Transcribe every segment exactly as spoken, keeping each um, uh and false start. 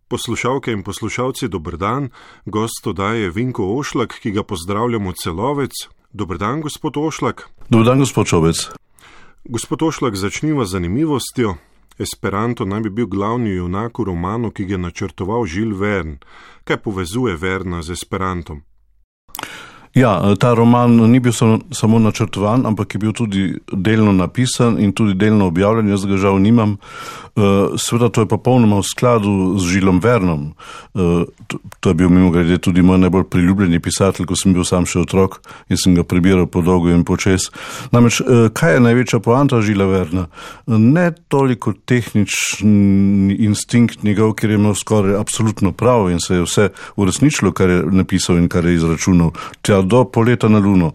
Poslušalke in poslušalci, dober dan. Gost oddaje je Vinko Ošlak, ki ga pozdravljamo celovec. Dober dan, gospod Ošlak. Dober dan, gospod Čovec. Gospod Ošlak, začniva z zanimivostjo. Esperanto naj bi bil glavni junak v romanu, ki ga je načrtoval Jules Verne. Kaj povezuje Verna z Esperantom? Ja, ta roman ni bil samo, samo načrtovan, ampak je bil tudi delno napisan in tudi delno objavljen, jaz ga žal nimam. Seveda to je popolnoma v skladu z Žilom Vernom. To je bil mimogrede tudi moj najbolj priljubljeni pisatelj, ko sem bil sam še otrok in sem ga prebiral po dolgo in počes. Namreč, kaj je največja poanta Žila Verna? Ne toliko tehnični instinkt njegov, ker je imel skoraj absolutno prav in se je vse uresničilo, kar je napisal in kar je izračunal, tja do poleta na Luno.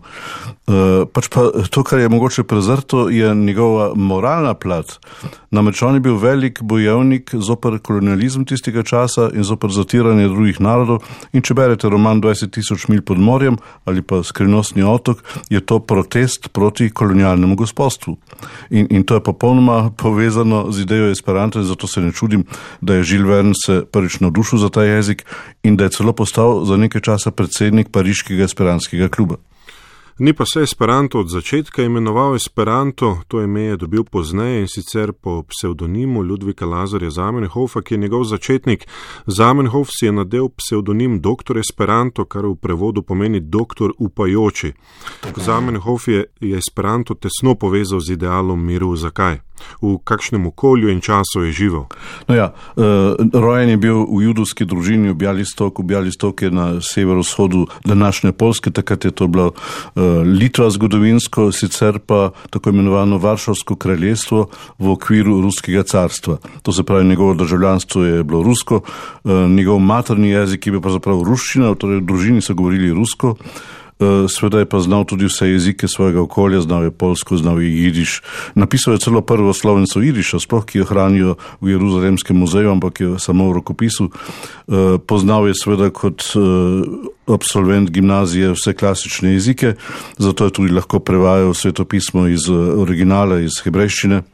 Pač pa to, kar je mogoče prezrto, je njegova moralna plat. Namreč on je bil velik bojevnik zoper kolonializem tistega časa in zoper zatiranje drugih narodov, in če berete roman dvajset tisoč milj pod morjem ali pa Skrivnostni otok, je to protest proti kolonialnemu gospodstvu. In, in to je popolnoma povezano z idejo Esperanta, zato se ne čudim, da je Jules Verne se prvič navdušil za ta jezik in da je celo postal za nekaj časa predsednik Pariškega esperantskega kluba. Ni pa se Esperanto od začetka imenoval Esperanto, to ime je dobil pozneje in sicer po psevdonimu Ludvika Lazarja Zamenhofa, ki je njegov začetnik. Zamenhof si je nadel psevdonim doktor Esperanto, kar v prevodu pomeni doktor upajoči. Zamenhof je, je Esperanto tesno povezal z idealom miru. Zakaj? V kakšnem okolju in času je živel? No ja, uh, rojen je bil v judovski družini v Bjalistok. V Bjalistok je na severovzhodu današnje Poljske, takrat je to bilo uh, Litva zgodovinsko, sicer pa tako imenovano Varšavsko kraljestvo v okviru ruskega carstva. To se pravi, njegovo državljanstvo je bilo rusko, uh, njegov materni jezik je bil pravzaprav ruščina, torej v družini so govorili rusko. Sveda je pa znal tudi vse jezike svojega okolja, znal je polsko, znal je jidiš. Napisal je celo prvo slovnico jidiša, sploh ki jo hranijo v Jeruzalemskem muzeju, ampak je samo v rokopisu. Poznal je sveda kot absolvent gimnazije vse klasične jezike, zato je tudi lahko prevajal svetopismo iz originala, iz hebrejščine.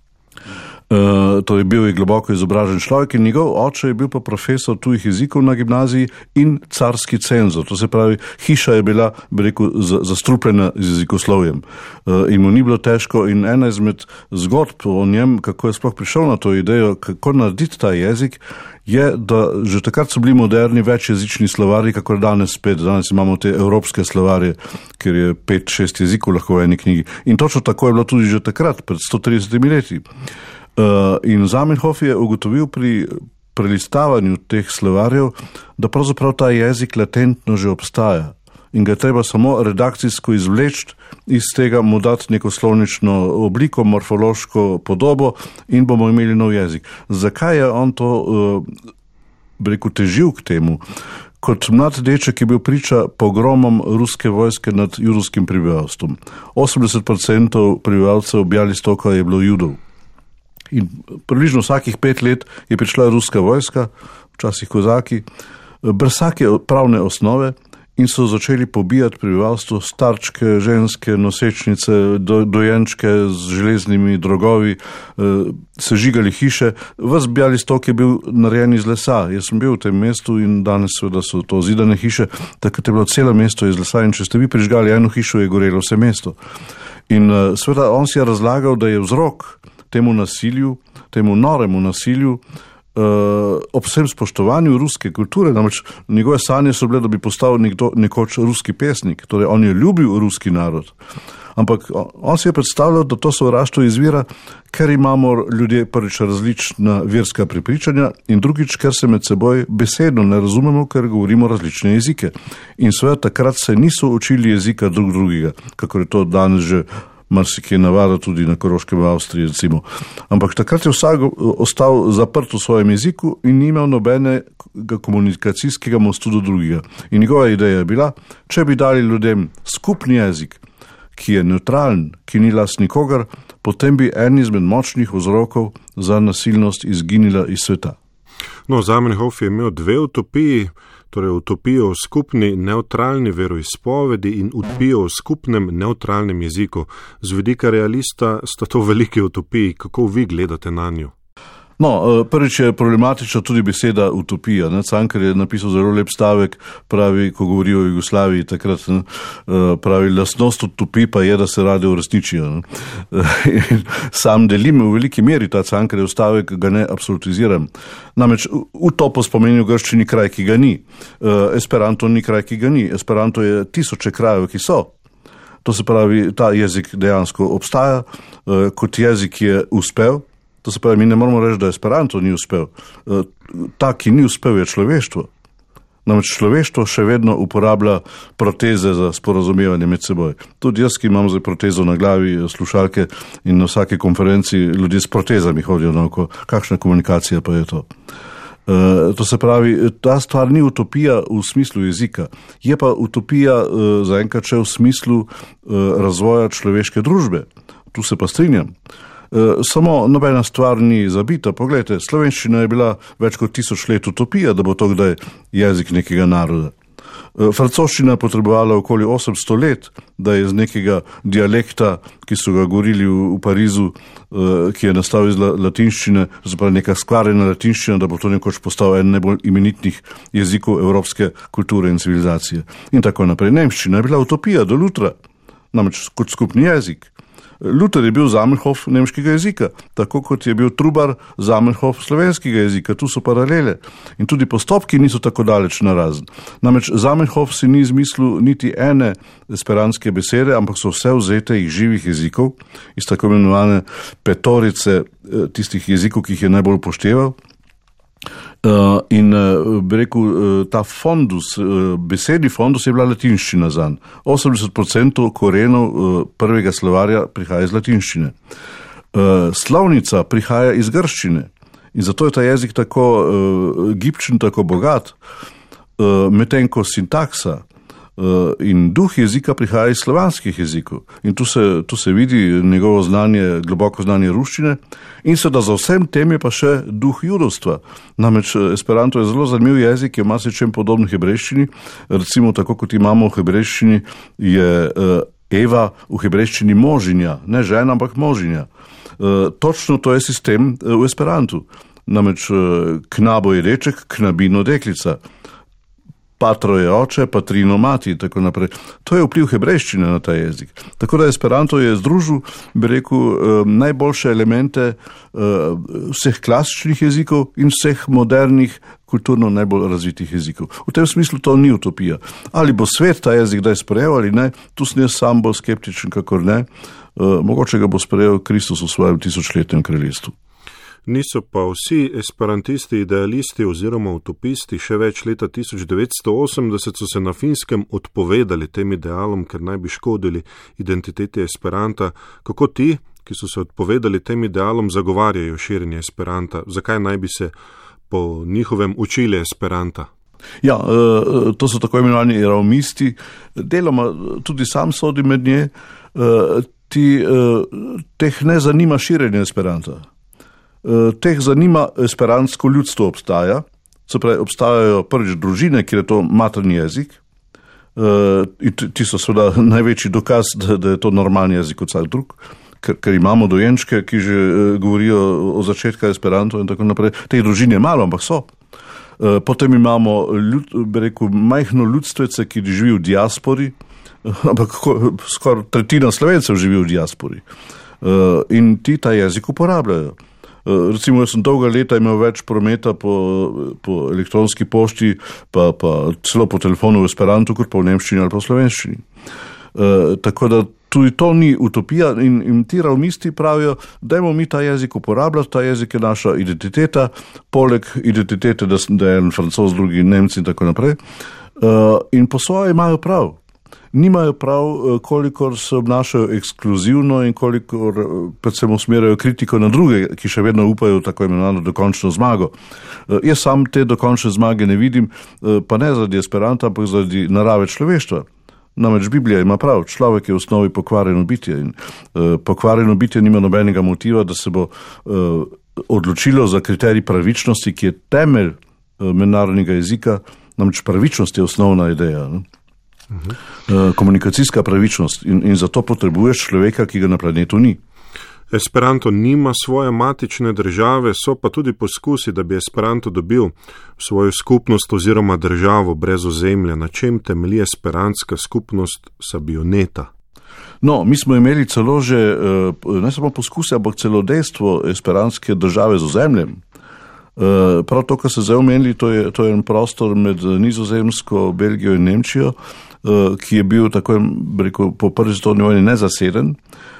Uh, torej bil je globoko izobražen človek in njegov oče je bil pa profesor tujih jezikov na gimnaziji in carski cenzor. To se pravi, hiša je bila, bi rekel, zastrupljena z jezikoslovjem. Uh, in mu ni bilo težko in ena izmed zgodb o njem, kako je sploh prišel na to idejo, kako narediti ta jezik, je, da že takrat so bili moderni večjezični slovari, kako danes spet. Danes imamo te evropske slovarje, ker je pet, šest jezikov lahko v eni knjigi. In točno tako je bilo tudi že takrat, pred sto tridesetimi leti. Uh, in Zamenhof je ugotovil pri prelistavanju teh slovarjev, da pravzaprav ta jezik latentno že obstaja in ga je treba samo redakcijsko izvleči iz tega, mu dati neko slovnično obliko, morfološko podobo in bomo imeli nov jezik. Zakaj je on to, uh, bi rekel, težil k temu? Kot mlad deček je bil priča pogromom ruske vojske nad judovskim prebivalstvom. osemdeset procentov prebivalcev Bjalistoka je bilo judov. In približno vsakih pet let je prišla ruska vojska, včasih kozaki, brez vsake pravne osnove in so začeli pobijati prebivalstvo, starčke, ženske, nosečnice, do, dojenčke z železnimi drogovi, sežigali hiše. Ves Bjalistok je bil narejen iz lesa. Jaz sem bil v tem mestu in danes seveda so to zidane hiše, takrat je bilo celo mesto iz lesa in če ste vi prižgali eno hišo, je gorelo vse mesto. In seveda on si je razlagal, da je vzrok temu nasilju, temu noremu nasilju, uh, ob vsem spoštovanju ruske kulture, namreč njegove sanje so bile, da bi postal nekdo, nekoč ruski pesnik, torej on je ljubil ruski narod. Ampak on si je predstavljal, da to sovraštvo izvira, ker imamo ljudje prvič različna verska prepričanja in drugič, ker se med seboj besedno ne razumemo, ker govorimo različne jezike. In seveda takrat se niso učili jezika drug drugega, kako je to danes že marsikje navada tudi na Koroškem v Avstriji, recimo. Ampak takrat je vsak ostal zaprt v svojem jeziku in ni imel nobenega komunikacijskega mostu do drugega. In njegova ideja je bila, če bi dali ljudem skupni jezik, ki je neutralen, ki ni last nikogar, potem bi en izmed močnih vzrokov za nasilnost izginila iz sveta. No, Zamenhof je imel dve utopiji, torej utopijo v skupni neutralni veroizpovedi in utopijo v skupnem neutralnem jeziku. Z vidika realista sta to velike utopiji. Kako vi gledate na njo? No, prvič je problematična tudi beseda utopija. Ne? Cankar je napisal zelo lep stavek, pravi, ko govori o Jugoslaviji, takrat ne? pravi, lastnost utopij pa je, da se rade uresničijo. Sam delim v veliki meri ta Cankarjev stavek, ga ne absolutiziram. Namreč utopos pomeni v grščini kraj, ki ga ni. Esperanto ni kraj, ki ga ni. Esperanto je tisoče krajev, ki so. To se pravi, ta jezik dejansko obstaja, kot jezik je uspel. To se pravi, mi ne moramo reči, da Esperanto ni uspel. Ta, ki ni uspel, je človeštvo. Namreč človeštvo še vedno uporablja proteze za sporazumevanje med seboj. Tudi jaz, ki imam zdaj protezo na glavi, slušalke in na vsake konferenci ljudje s protezami hodijo naoko. Kakšna komunikacija pa je to? To se pravi, ta stvar ni utopija v smislu jezika. Je pa utopija zaenkrat še v smislu razvoja človeške družbe. Tu se pa strinjam. Samo nobena stvar ni zabita. Poglejte, slovenščina je bila več kot tisoč let utopija, da bo to kdaj jezik nekega naroda. Francoščina je potrebovala okoli osemsto let, da je iz nekega dialekta, ki so ga govorili v, v Parizu, ki je nastal iz latinščine, zapravo neka skvarjena latinščina, da bo to nekoč postal en najbolj imenitnih jezikov evropske kulture in civilizacije. In tako naprej. Nemščina je bila utopija do Lutra, namreč kot skupni jezik. Luther je bil Zamenhof nemškega jezika, tako kot je bil Trubar Zamenhof slovenskega jezika. Tu so paralele. In tudi postopki niso tako daleč narazen. Namreč Zamenhof si ni izmislil niti ene esperantske besede, ampak so vse vzete iz živih jezikov, iz tako imenovane petorice tistih jezikov, ki jih je najbolj upošteval. Uh, in uh, bi rekel, uh, ta fondus, uh, besedni fondus je bila latinščina zanj. osemdeset procentov korenov uh, prvega slovarja prihaja iz latinščine. Uh, slovnica prihaja iz grščine in zato je ta jezik tako uh, gibčen, tako bogat, uh, medtem ko sintaksa uh, in duh jezika prihaja iz slovanskih jezikov. In tu se, tu se vidi njegovo znanje, globoko znanje ruščine. In seveda za vsem tem je pa še duh judovstva. Namreč Esperanto je zelo zanimiv jezik, je v marsičem podoben hebrejščini. Recimo tako, kot imamo v hebrejščini, je Eva v hebrejščini možinja, ne žena, ampak možinja. Točno to je sistem v Esperantu. Namreč knabo je deček, knabino deklica. Patro je oče, patrino mati, tako naprej. To je vpliv hebrejščine na ta jezik. Tako da Esperanto je združil, bi rekel, najboljše elemente vseh klasičnih jezikov in vseh modernih, kulturno najbolj razvitih jezikov. V tem smislu to ni utopija. Ali bo svet ta jezik kdaj sprejel ali ne, tu sem jaz sam bolj skeptičen, kakor ne. Mogoče ga bo sprejel Kristus v svojem tisočletnem kraljestvu. Niso pa vsi esperantisti, idealisti oziroma utopisti še več leta tisoč devetsto osemdeset so se na Finskem odpovedali tem idealom, ker naj bi škodili identiteti Esperanta. Kako ti, ki so se odpovedali tem idealom, zagovarjajo širjenje Esperanta? Zakaj naj bi se po njihovem učili Esperanta? Ja, to so tako imenovani raumisti. Deloma tudi sam sodim med nje. Ti, teh ne zanima širjenje Esperanta. Teh zanima esperantsko ljudstvo obstaja, se pravi, obstajajo prvič družine, kjer je to materni jezik, in ti so seveda največji dokaz, da, da je to normalni jezik kot vsak drug, ker, ker imamo dojenčke, ki že govorijo o začetka Esperanto in tako naprej. Teh družin je malo, ampak so. Potem imamo ljud, bi rekel, majhno ljudstvece, ki živi v diaspori, ampak skoraj tretjina Slovencev živi v diaspori. In ti ta jezik uporabljajo. Recimo, jaz sem dolga leta imel več prometa po, po elektronski pošti, pa, pa celo po telefonu v Esperantu, kot pa v nemščini ali pa v slovenščini. E, tako da tudi to ni utopija in, in ti raumisti pravijo, dajmo mi ta jezik uporabljati, ta jezik je naša identiteta, poleg identitete, da, da je en Francoz, drugi Nemci in tako naprej. E, in po svoje imajo prav. Nimajo prav, kolikor se obnašajo ekskluzivno in kolikor predvsem usmerjajo kritiko na druge, ki še vedno upajo tako imenovano dokončno zmago. Jaz sam te dokončne zmage ne vidim, pa ne zaradi Esperanta, ampak zaradi narave človeštva. Namreč Biblija ima prav, človek je v osnovi pokvarjeno bitje in pokvarjeno bitje nima nobenega motiva, da se bo odločilo za kriterij pravičnosti, ki je temelj mednarodnega jezika, namreč pravičnost je osnovna ideja. Ne? Uhum. Komunikacijska pravičnost in, in zato potrebuješ človeka, ki ga na planetu ni. Esperanto nima svoje matične države, so pa tudi poskusi, da bi Esperanto dobil svojo skupnost oziroma državo brez ozemlja. Na čem temelji esperantska skupnost Sabioneta? No, mi smo imeli celo že, ne samo poskuse, ampak celo dejstvo esperantske države z ozemljem. Prav to, kar se zdaj omenili, to je, to je en prostor med Nizozemsko, Belgijo in Nemčijo, ki je bil tako, rekel, po prvi svetovni vojni nezaseden.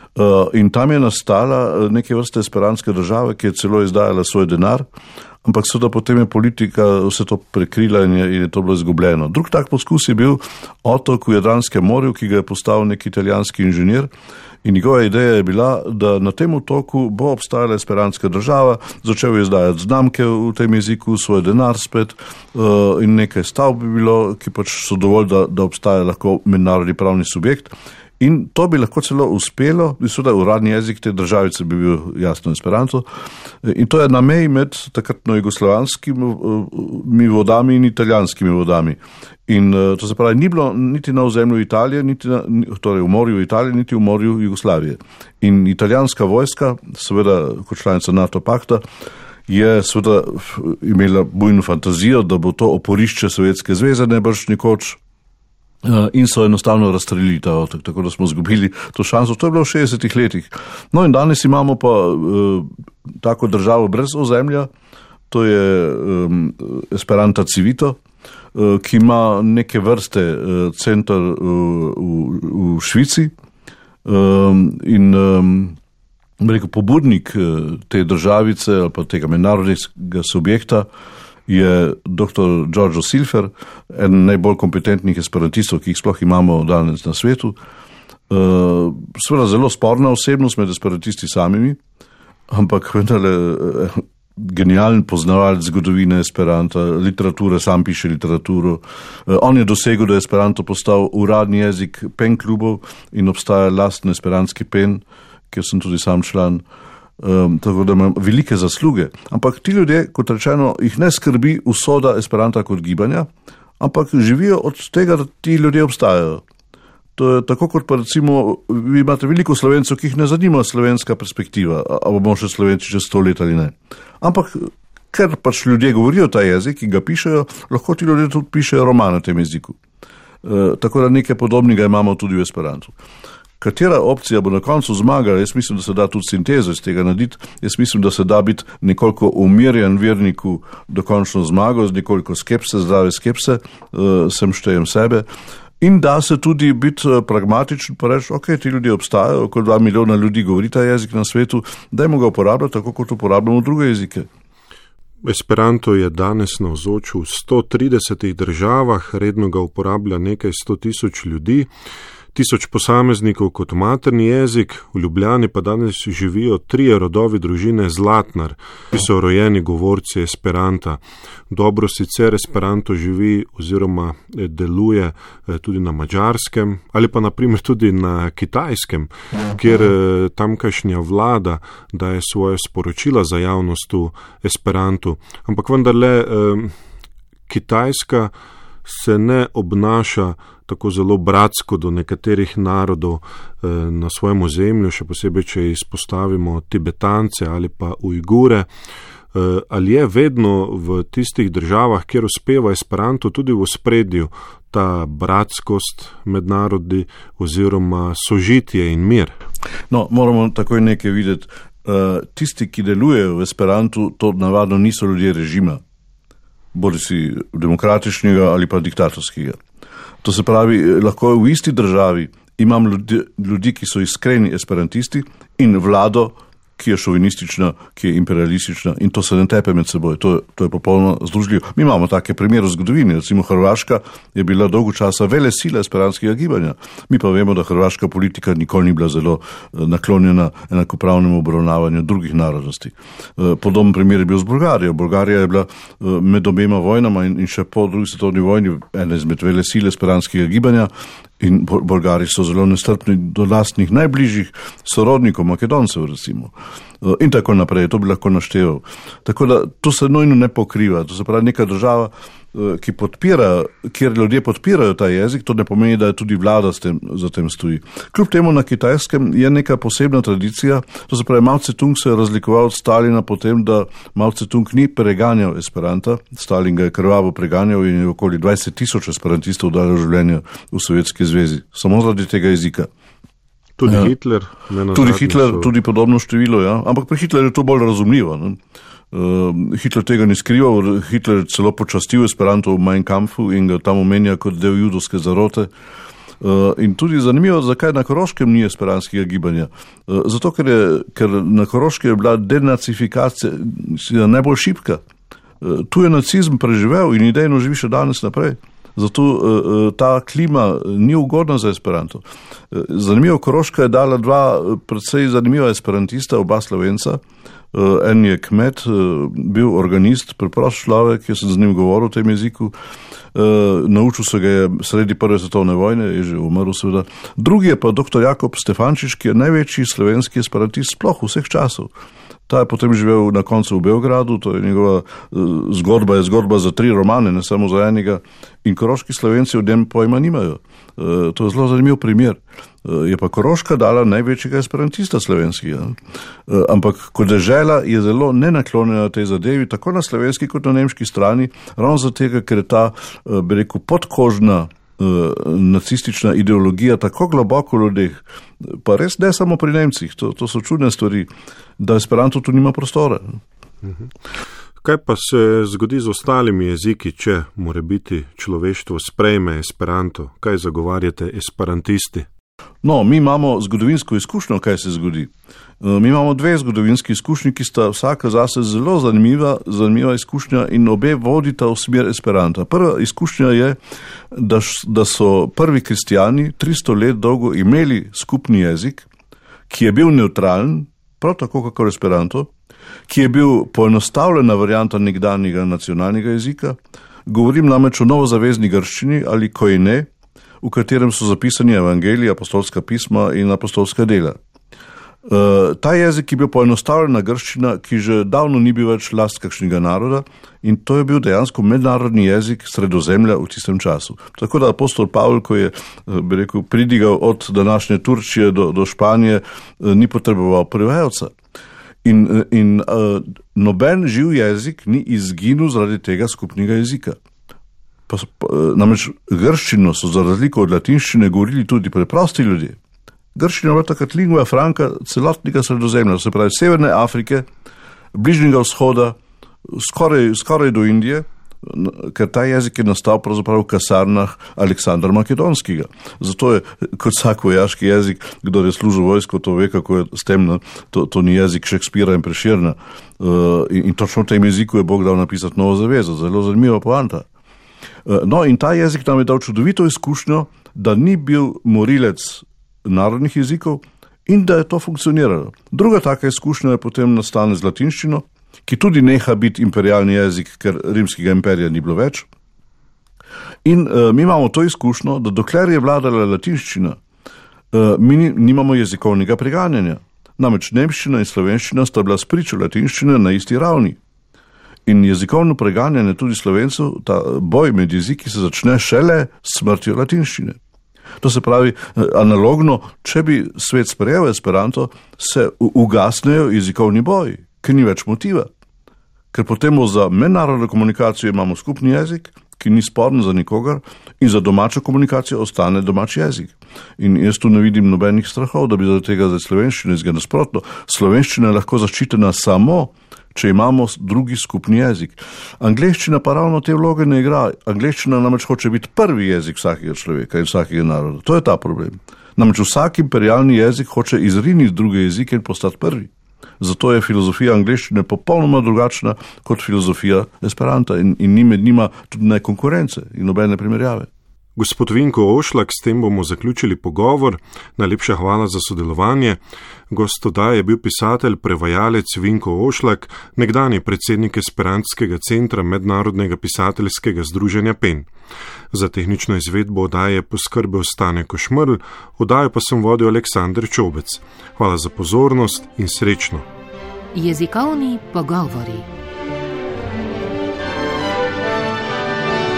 In tam je nastala neke vrste esperantske države, ki je celo izdajala svoj denar, ampak seveda potem je politika vse to prekrila in je, in je to bilo izgubljeno. Drug tak poskus je bil otok v Jadranskem morju, ki ga je postavil nek italijanski inženir, in njegova ideja je bila, da na tem otoku bo obstajala esperantska država, začel je izdajati znamke v tem jeziku, svoj denar spet in nekaj stavb bi bilo, ki pač so dovolj, da, da obstaja lahko mednarodni pravni subjekt. In to bi lahko celo uspelo, seveda uradni jezik te državice bi bil jasno Esperanto, in to je na meji med takratno jugoslovanskimi vodami in italijanskimi vodami. In to se pravi, ni bilo niti na ozemlju Italije, niti na, torej v morju Italije, niti v morju Jugoslavije. In italijanska vojska, seveda kot članica NATO pakta, je seveda imela bujno fantazijo, da bo to oporišče Sovjetske zveze nebrž nekoč, in so enostavno razstrelili ta otok, tako da smo izgubili to šanso. To je bilo v šestdesetih letih. No in danes imamo pa uh, tako državo brez ozemlja, to je um, Esperanta Civito, uh, ki ima neke vrste uh, center uh, v, v Švici um, in um, rekel, pobudnik uh, te državice ali pa tega mednarodnega subjekta je doktor Giorgio Silfer, en najbolj kompetentnih esperantistov, ki jih sploh imamo danes na svetu. Uh, Sveda zelo sporna osebnost med esperantisti samimi, ampak vendarle uh, genijalen poznavalec zgodovine Esperanta, literature, sam piše literaturo. Uh, on je dosegel, da je Esperanto postal uradni jezik pen klubov in obstaja lasten esperantski pen, kjer sem tudi sam član. Um, tako da imam velike zasluge. Ampak ti ljudje, kot rečeno, jih ne skrbi usoda Esperanta kot gibanja, ampak živijo od tega, da ti ljudje obstajajo. To je tako, kot pa recimo, vi imate veliko Slovencev, ki jih ne zanima slovenska perspektiva, ali bomo še Slovenci čez sto let ali ne. Ampak, ker pač ljudje govorijo ta jezik in ga pišejo, lahko ti ljudje tudi pišejo roman na tem jeziku. Uh, tako da nekaj podobnega imamo tudi v Esperantu. Katera opcija bo na koncu zmagala, jaz mislim, da se da tudi sintezo iz tega narediti, jaz mislim, da se da biti nekoliko umirjen verniku dokončno zmago, z nekoliko skepse, zdrave skepse, uh, sem štejem sebe, in da se tudi biti pragmatičen, pa reči, ok, ti ljudje obstajajo, okoli dva milijona ljudi govori ta jezik na svetu, dajmo ga uporabljati tako, kot uporabljamo druge jezike. Esperanto je danes navzoč v sto tridesetih državah, redno ga uporablja nekaj sto tisoč ljudi, tisoč posameznikov kot materni jezik, v Ljubljani pa danes živijo trije rodovi družine Zlatnar, ki so rojeni govorci Esperanta. Dobro sicer Esperanto živi oziroma deluje tudi na Madžarskem ali pa naprimer tudi na Kitajskem, kjer tamkajšnja vlada daje svoje sporočila za javnost v Esperantu. Ampak vendarle Kitajska se ne obnaša tako zelo bratsko do nekaterih narodov eh, na svojem ozemlju, še posebej, če izpostavimo Tibetance ali pa Ujgure. Eh, ali je vedno v tistih državah, kjer uspeva Esperanto, tudi v ospredju ta bratskost med narodi oziroma sožitje in mir? No, moramo takoj nekaj videti. Uh, tisti, ki delujejo v Esperantu, to navadno niso ljudje režima, bodi si demokratičnega ali pa diktatorskega. To se pravi, lahko v isti državi imam ljudi, ljudi, ki so iskreni esperantisti in vlado, ki je šovinistična, ki je imperialistična in to se ne tepe med seboj. To, to je popolnoma združljivo. Mi imamo take primere v zgodovini. Recimo Hrvaška je bila dolgo časa vele sila esperantskega gibanja. Mi pa vemo, da hrvaška politika nikoli ni bila zelo naklonjena enakopravnemu obravnavanju drugih narodnosti. Podoben primer je bil z Bolgarijo. Bolgarija je bila med obema vojnama in, in še po drugi svetovni vojni ena izmed vele sile esperantskega gibanja. In Bolgari so zelo nestrpni do lastnih najbližjih sorodnikov, Makedoncev recimo. In tako naprej, to bi lahko našteval. Tako da to se nujno ne pokriva. To se pravi, neka država ki podpira, kjer ljudje podpirajo ta jezik, to ne pomeni, da je tudi vlada s tem, za tem stoji. Kljub temu na Kitajskem je neka posebna tradicija, to se pravi, Mao Tse-tung se je razlikoval od Stalina potem, da Mao Tse-tung ni preganjal esperanta, Stalin ga je krvavo preganjal in je okoli dvajset tisoč esperantistov dalo življenje v Sovjetski zvezi, samo zaradi tega jezika. Tudi ja. Hitler? Tudi Hitler, so... tudi podobno število, ja. Ampak pri Hitlerju je to bolj razumljivo. Ne? Uh, Hitler tega ni skrival, Hitler celo počastil esperanto v Mein Kampfu in ga tam omenja kot del judovske zarote. Uh, in tudi zanimivo, zakaj na Koroškem ni esperantskega gibanja. Uh, zato, ker, je, ker na Koroškem je bila denacifikacija najbolj šibka. Uh, tu je nacizm preživel in idejno živi še danes naprej. Zato uh, ta klima ni ugodna za esperanto. Uh, zanimivo, Koroška je dala dva predvsej zanimiva esperantista, oba Slovenca. Uh, en je kmet, uh, bil organist, preprost človek, jaz sem z njim govoril o tem jeziku. Uh, naučil se ga je sredi prve svetovne vojne, je že umrl seveda. Drugi je pa doktor Jakob Stefančič, ki je največji slovenski esperantist sploh vseh časov. Ta je potem živel na koncu v Beogradu, to je njegova uh, zgodba, je zgodba za tri romane, ne samo za enega. In koroški Slovenci o tem pojma nimajo. Uh, to je zelo zanimiv primer. Uh, je pa Koroška dala največjega esperantista slovenskega. Uh, ampak kot dežela je zelo nenaklonjena tej zadevi, tako na slovenski kot na nemški strani, ravno zato, ker je ta, uh, bi rekel, podkožna nacistična ideologija tako globoko v ljudeh, pa res ne samo pri Nemcih, to, to so čudne stvari, da esperanto tu nima prostora. Kaj pa se zgodi z ostalimi jeziki, če mora biti človeštvo sprejme esperanto? Kaj zagovarjate esperantisti? No, mi imamo zgodovinsko izkušnjo, kaj se zgodi. Mi imamo dve zgodovinski izkušnji, ki sta vsaka zase zelo zanimiva, zanimiva izkušnja in obe vodita v smer esperanta. Prva izkušnja je, da, da so prvi kristijani tristo let dolgo imeli skupni jezik, ki je bil nevtralen, prav tako kakor esperanto, ki je bil poenostavljena varianta nekdanjega nacionalnega jezika. Govorim namreč o novozavezni grščini ali koine, v katerem so zapisani evangeliji, apostolska pisma in apostolska dela. Uh, ta jezik je bil poenostavljena grščina, ki že davno ni bil več last kakšnega naroda in to je bil dejansko mednarodni jezik Sredozemlja v tistem času. Tako da apostol Pavel, ko je, bi rekel, pridigal od današnje Turčije do, do Španije, uh, ni potreboval prevajalca. In, in uh, noben živ jezik ni izginil zaradi tega skupnega jezika. Pa, pa, namreč grščino so za razliko od latinščine govorili tudi preprosti ljudje. Grščina je bila takrat lingua franca celotnega Sredozemlja, se pravi Severne Afrike, Bližnjega vzhoda, skoraj, skoraj do Indije, ker ta jezik je nastal pravzaprav v kasarnah Aleksandra Makedonskega. Zato je kot vsak vojaški jezik, kdo je služil vojsko, to ve, kako je s tem, to, to ni jezik Šekspira in Prešerna. Uh, in, in točno v tem jeziku je Bog dal napisati Novo zavezo, zelo zanimiva poanta. Uh, no, in ta jezik nam je dal čudovito izkušnjo, da ni bil morilec narodnih jezikov in da je to funkcioniralo. Druga taka izkušnja je potem nastane z latinščino, ki tudi neha biti imperialni jezik, ker rimskega imperija ni bilo več. In uh, mi imamo to izkušnjo, da dokler je vladala latinščina, uh, mi nimamo jezikovnega preganjanja. Namreč nemščina in slovenščina sta bila spričo latinščine na isti ravni. In jezikovno preganjanje tudi Slovencev, ta boj med jeziki se začne šele s smrtjo latinščine. To se pravi, analogno, če bi svet sprejel esperanto, se ugasnejo jezikovni boji, ker ni več motiva. Ker potem za mednarodno komunikacijo imamo skupni jezik, ki ni sporen za nikogar, in za domačo komunikacijo ostane domač jezik. In jaz tu ne vidim nobenih strahov, da bi zaradi tega za slovenščino izgleda nasprotno. Slovenščina je lahko zaščitena samo, če imamo drugi skupni jezik. Angleščina pa ravno te vloge ne igra. Angleščina namreč hoče biti prvi jezik vsakega človeka in vsakega naroda. To je ta problem. Namreč vsak imperialni jezik hoče izriniti druge jezike in postati prvi. Zato je filozofija angleščine popolnoma drugačna kot filozofija esperanta in, in ni med njima tudi ne konkurence in nobene primerjave. Gospod Vinko Ošlak, s tem bomo zaključili pogovor. Najlepša hvala za sodelovanje. Gost oddaje je bil pisatelj, prevajalec Vinko Ošlak, nekdanji predsednik Esperantskega centra Mednarodnega pisateljskega združenja Pen. Za tehnično izvedbo oddaje je poskrbel Stane Košmerl, oddajo pa sem vodil Aleksander Čobec. Hvala za pozornost in srečno. Jezikovni pogovori.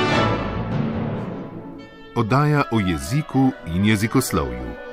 oddaja o jeziku in jezikoslovju.